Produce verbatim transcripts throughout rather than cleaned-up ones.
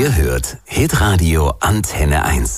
Ihr hört Hitradio Antenne eins.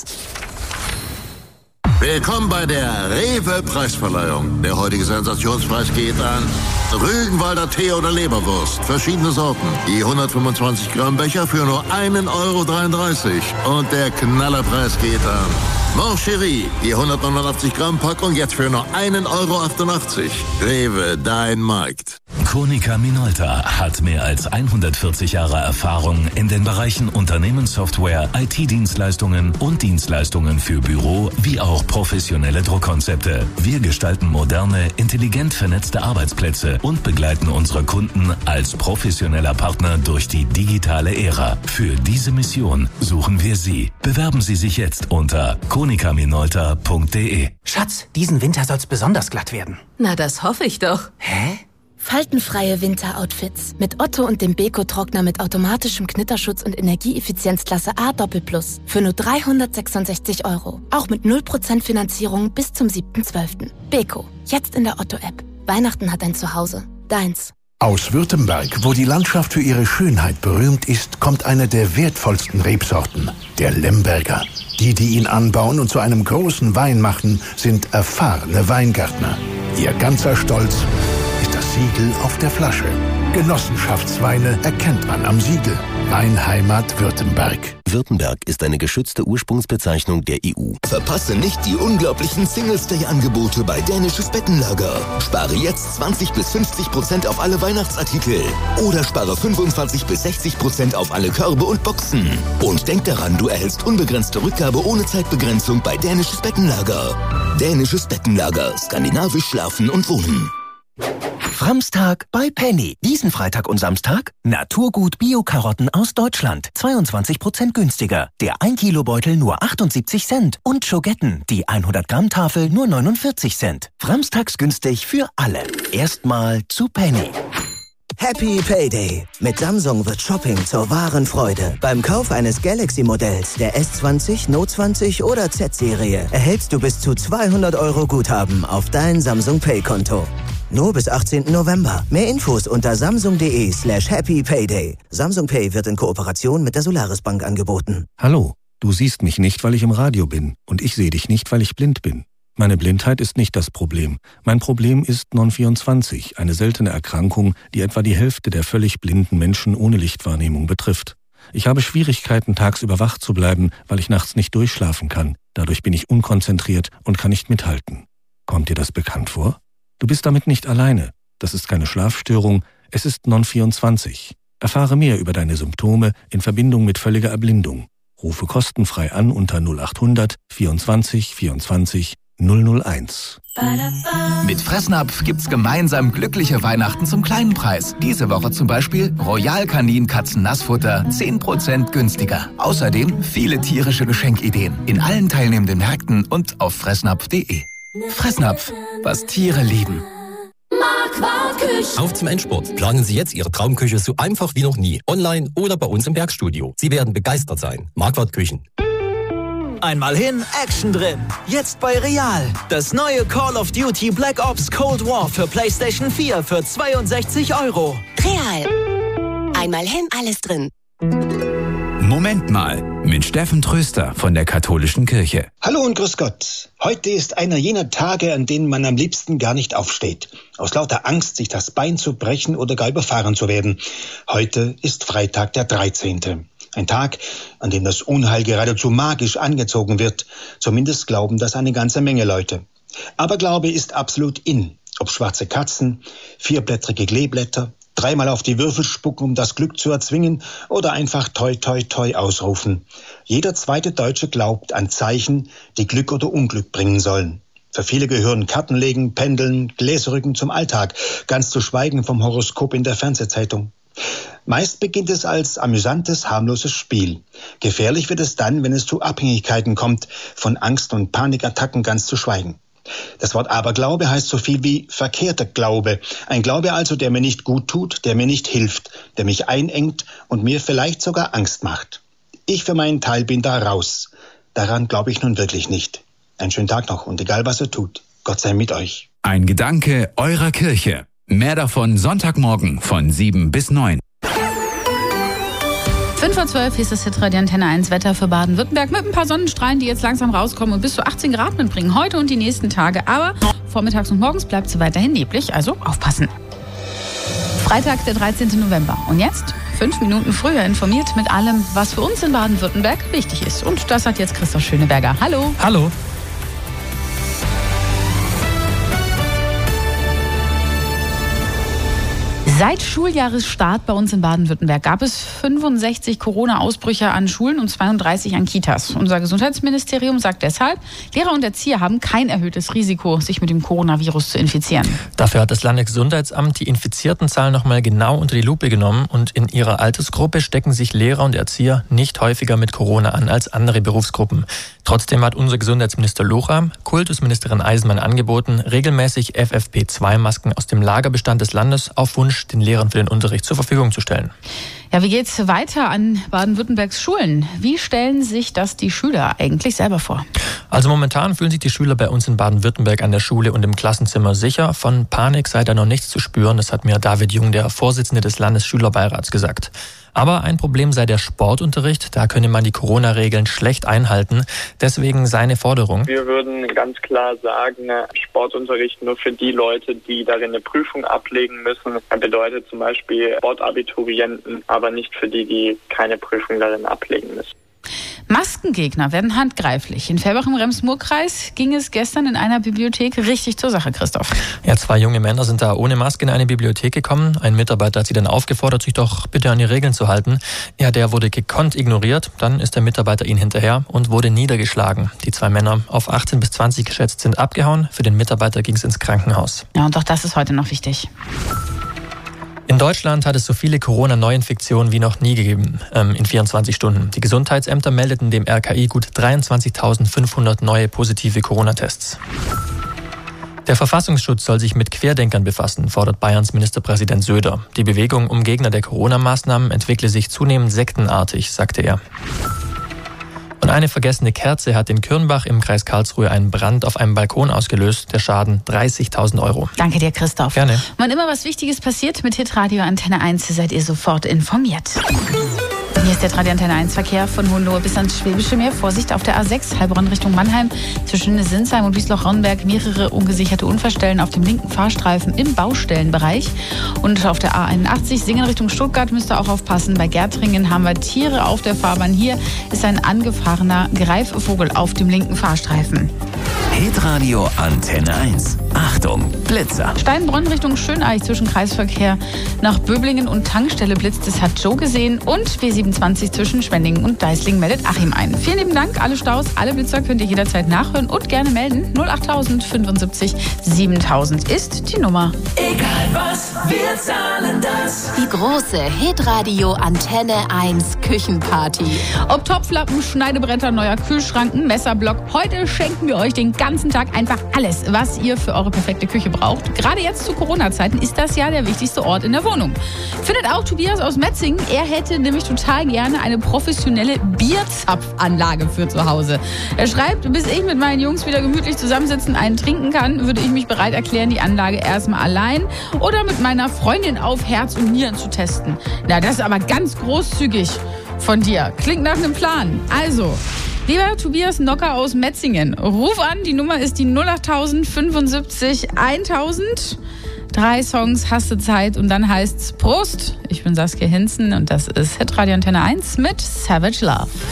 Willkommen bei der Rewe-Preisverleihung. Der heutige Sensationspreis geht an Rügenwalder Tee oder Leberwurst. Verschiedene Sorten. Die hundertfünfundzwanzig Gramm Becher für nur einen Euro dreiunddreißig. Und der Knallerpreis geht an Mon Chéri. Die hundertneunundachtzig Gramm Packung jetzt für nur einen Euro achtundachtzig. Rewe, dein Markt. Konica Minolta hat mehr als hundertvierzig Jahre Erfahrung in den Bereichen Unternehmenssoftware, I T-Dienstleistungen und Dienstleistungen für Büro wie auch professionelle Druckkonzepte. Wir gestalten moderne, intelligent vernetzte Arbeitsplätze und begleiten unsere Kunden als professioneller Partner durch die digitale Ära. Für diese Mission suchen wir Sie. Bewerben Sie sich jetzt unter konica minolta punkt de. Schatz, diesen Winter soll's besonders glatt werden. Na, das hoffe ich doch. Hä? Faltenfreie Winteroutfits mit Otto und dem Beko-Trockner mit automatischem Knitterschutz und Energieeffizienzklasse A Doppel Plus für nur dreihundertsechsundsechzig Euro. Auch mit null Prozent Finanzierung bis zum siebten zwölften Beko, jetzt in der Otto-App. Weihnachten hat ein Zuhause. Deins. Aus Württemberg, wo die Landschaft für ihre Schönheit berühmt ist, kommt eine der wertvollsten Rebsorten, der Lemberger. Die, die ihn anbauen und zu einem großen Wein machen, sind erfahrene Weingärtner. Ihr ganzer Stolz ist das Siegel auf der Flasche. Genossenschaftsweine erkennt man am Siegel. Weinheimat Württemberg. Württemberg ist eine geschützte Ursprungsbezeichnung der E U. Verpasse nicht die unglaublichen Singles Day Angebote bei Dänisches Bettenlager. Spare jetzt zwanzig bis fünfzig Prozent auf alle Weihnachtsartikel. Oder spare fünfundzwanzig bis sechzig Prozent auf alle Körbe und Boxen. Und denk daran, du erhältst unbegrenzte Rückgabe ohne Zeitbegrenzung bei Dänisches Bettenlager. Dänisches Bettenlager. Skandinavisch schlafen und wohnen. Framstag bei Penny. Diesen Freitag und Samstag Naturgut Bio-Karotten aus Deutschland. zweiundzwanzig Prozent günstiger. Der ein Kilo Beutel nur achtundsiebzig Cent. Und Schogetten, die hundert Gramm Tafel nur neunundvierzig Cent. Framstags günstig für alle. Erstmal zu Penny. Happy Payday. Mit Samsung wird Shopping zur wahren Freude. Beim Kauf eines Galaxy-Modells der S zwanzig, Note zwanzig oder Z-Serie erhältst du bis zu zweihundert Euro Guthaben auf dein Samsung Pay-Konto. Nur bis achtzehnten November. Mehr Infos unter samsung.de slash happy payday. Samsung Pay wird in Kooperation mit der Solaris Bank angeboten. Hallo, du siehst mich nicht, weil ich im Radio bin. Und ich sehe dich nicht, weil ich blind bin. Meine Blindheit ist nicht das Problem. Mein Problem ist Non vierundzwanzig, eine seltene Erkrankung, die etwa die Hälfte der völlig blinden Menschen ohne Lichtwahrnehmung betrifft. Ich habe Schwierigkeiten, tagsüber wach zu bleiben, weil ich nachts nicht durchschlafen kann. Dadurch bin ich unkonzentriert und kann nicht mithalten. Kommt dir das bekannt vor? Du bist damit nicht alleine. Das ist keine Schlafstörung, es ist Non vierundzwanzig. Erfahre mehr über deine Symptome in Verbindung mit völliger Erblindung. Rufe kostenfrei an unter null achthundert vierundzwanzig vierundzwanzig null null eins. Mit Fressnapf gibt's gemeinsam glückliche Weihnachten zum kleinen Preis. Diese Woche zum Beispiel Royal Kanin Katzen Nassfutter zehn Prozent günstiger. Außerdem viele tierische Geschenkideen in allen teilnehmenden Märkten und auf fressnapf punkt de. Fressnapf, was Tiere lieben. Marquardt Küche. Auf zum Endspurt. Planen Sie jetzt Ihre Traumküche so einfach wie noch nie. Online oder bei uns im Werkstudio. Sie werden begeistert sein. Marquardt Küchen. Einmal hin, Action drin. Jetzt bei Real. Das neue Call of Duty Black Ops Cold War für PlayStation vier für zweiundsechzig Euro. Real. Einmal hin, alles drin. Moment mal, mit Steffen Tröster von der Katholischen Kirche. Hallo und grüß Gott. Heute ist einer jener Tage, an denen man am liebsten gar nicht aufsteht. Aus lauter Angst, sich das Bein zu brechen oder gar überfahren zu werden. Heute ist Freitag der dreizehnte Ein Tag, an dem das Unheil geradezu magisch angezogen wird. Zumindest glauben das eine ganze Menge Leute. Aber Glaube ist absolut in. Ob schwarze Katzen, vierblättrige Kleeblätter, dreimal auf die Würfel spucken, um das Glück zu erzwingen, oder einfach toi toi toi ausrufen. Jeder zweite Deutsche glaubt an Zeichen, die Glück oder Unglück bringen sollen. Für viele gehören Kartenlegen, Pendeln, Gläserrücken zum Alltag, ganz zu schweigen vom Horoskop in der Fernsehzeitung. Meist beginnt es als amüsantes, harmloses Spiel. Gefährlich wird es dann, wenn es zu Abhängigkeiten kommt, von Angst- und Panikattacken ganz zu schweigen. Das Wort Aberglaube heißt so viel wie verkehrter Glaube. Ein Glaube also, der mir nicht gut tut, der mir nicht hilft, der mich einengt und mir vielleicht sogar Angst macht. Ich für meinen Teil bin da raus. Daran glaube ich nun wirklich nicht. Einen schönen Tag noch und egal was ihr tut, Gott sei mit euch. Ein Gedanke eurer Kirche. Mehr davon Sonntagmorgen von sieben bis neun. fünf Uhr zwölf hier ist das Hitradio Antenne eins Wetter für Baden-Württemberg mit ein paar Sonnenstrahlen, die jetzt langsam rauskommen und bis zu achtzehn Grad mitbringen, heute und die nächsten Tage. Aber vormittags und morgens bleibt es weiterhin neblig, also aufpassen. Freitag, der dreizehnten November. Und jetzt, fünf Minuten früher, informiert mit allem, was für uns in Baden-Württemberg wichtig ist. Und das hat jetzt Christoph Schöneberger. Hallo. Hallo. Seit Schuljahresstart bei uns in Baden-Württemberg gab es fünfundsechzig Corona-Ausbrüche an Schulen und zweiunddreißig an Kitas. Unser Gesundheitsministerium sagt deshalb, Lehrer und Erzieher haben kein erhöhtes Risiko, sich mit dem Coronavirus zu infizieren. Dafür hat das Landesgesundheitsamt die Infiziertenzahlen nochmal genau unter die Lupe genommen und in ihrer Altersgruppe stecken sich Lehrer und Erzieher nicht häufiger mit Corona an als andere Berufsgruppen. Trotzdem hat unser Gesundheitsminister Locher Kultusministerin Eisenmann angeboten, regelmäßig F F P zwei Masken aus dem Lagerbestand des Landes auf Wunsch den Lehrern für den Unterricht zur Verfügung zu stellen. Ja, wie geht's weiter an Baden-Württembergs Schulen? Wie stellen sich das die Schüler eigentlich selber vor? Also momentan fühlen sich die Schüler bei uns in Baden-Württemberg an der Schule und im Klassenzimmer sicher. Von Panik sei da noch nichts zu spüren, das hat mir David Jung, der Vorsitzende des Landesschülerbeirats, gesagt. Aber ein Problem sei der Sportunterricht. Da könne man die Corona-Regeln schlecht einhalten. Deswegen seine Forderung. Wir würden ganz klar sagen, Sportunterricht nur für die Leute, die darin eine Prüfung ablegen müssen. Das bedeutet zum Beispiel Sportabiturienten, aber nicht für die, die keine Prüfung darin ablegen müssen. Maskengegner werden handgreiflich. In Fellbach im Rems-Murr-Kreis ging es gestern in einer Bibliothek richtig zur Sache, Christoph. Ja, zwei junge Männer sind da ohne Maske in eine Bibliothek gekommen. Ein Mitarbeiter hat sie dann aufgefordert, sich doch bitte an die Regeln zu halten. Ja, der wurde gekonnt ignoriert. Dann ist der Mitarbeiter ihnen hinterher und wurde niedergeschlagen. Die zwei Männer, auf achtzehn bis zwanzig geschätzt, sind abgehauen. Für den Mitarbeiter ging es ins Krankenhaus. Ja, und auch das ist heute noch wichtig. In Deutschland hat es so viele Corona-Neuinfektionen wie noch nie gegeben, ähm, in vierundzwanzig Stunden. Die Gesundheitsämter meldeten dem R K I gut dreiundzwanzigtausendfünfhundert neue positive Corona-Tests. Der Verfassungsschutz soll sich mit Querdenkern befassen, fordert Bayerns Ministerpräsident Söder. Die Bewegung um Gegner der Corona-Maßnahmen entwickle sich zunehmend sektenartig, sagte er. Und eine vergessene Kerze hat in Kürnbach im Kreis Karlsruhe einen Brand auf einem Balkon ausgelöst. Der Schaden dreißigtausend Euro. Danke dir, Christoph. Gerne. Wann immer was Wichtiges passiert mit Hitradio Antenne eins, seid ihr sofort informiert. Hier ist der Radio Antenne eins Verkehr von Hohenlohe bis ans Schwäbische Meer. Vorsicht auf der A sechs, Heilbronn Richtung Mannheim. Zwischen Sinsheim und Wiesloch-Ronnberg mehrere ungesicherte Unfallstellen auf dem linken Fahrstreifen im Baustellenbereich. Und auf der A einundachtzig, Singen Richtung Stuttgart, müsst ihr auch aufpassen. Bei Gärtringen haben wir Tiere auf der Fahrbahn. Hier ist ein angefahrener Greifvogel auf dem linken Fahrstreifen. Hitradio Antenne eins. Achtung, Blitzer. Steinbronn Richtung Schöneich zwischen Kreisverkehr nach Böblingen und Tankstelle blitzt. Das hat Joe gesehen. Und B siebenundzwanzig zwischen Schwenningen und Deißling meldet Achim ein. Vielen lieben Dank. Alle Staus, alle Blitzer könnt ihr jederzeit nachhören und gerne melden. null achttausend fünfundsiebzig siebentausend ist die Nummer. Egal was, wir zahlen das. Die große Hitradio Antenne eins Küchenparty. Ob Topflappen, Schneidebretter, neuer Kühlschrank, ein Messerblock. Heute schenken wir euch den ganzen Tag einfach alles, was ihr für eure perfekte Küche braucht. Gerade jetzt zu Corona-Zeiten ist das ja der wichtigste Ort in der Wohnung. Findet auch Tobias aus Metzingen. Er hätte nämlich total gerne eine professionelle Bierzapfanlage für zu Hause. Er schreibt, bis ich mit meinen Jungs wieder gemütlich zusammensitzen, einen trinken kann, würde ich mich bereit erklären, die Anlage erstmal allein oder mit meiner Freundin auf Herz und Nieren zu testen. Na, das ist aber ganz großzügig von dir. Klingt nach einem Plan. Also, lieber Tobias Nocker aus Metzingen, ruf an, die Nummer ist die null achttausend fünfundsiebzig eintausend. Drei Songs, hast du Zeit und dann heißt's Prost. Ich bin Saskia Hinzen und das ist Hitradio Antenne eins mit Savage Love.